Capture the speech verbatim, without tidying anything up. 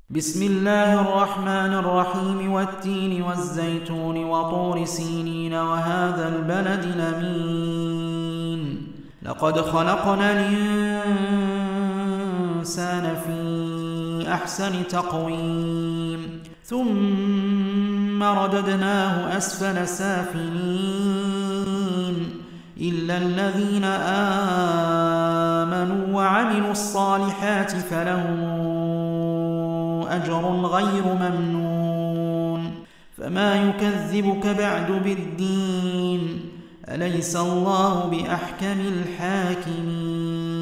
بسم الله الرحمن الرحيم والتين والزيتون وطور سينين وهذا البلد الأمين لقد خلقنا الإنسان في أحسن تقويم ثم رددناه أسفل سافلين إلا الذين آمنوا وعملوا الصالحات فلهم أجر غير ممنون فما يكذبك بعد بالدين أليس الله بأحكم الحاكمين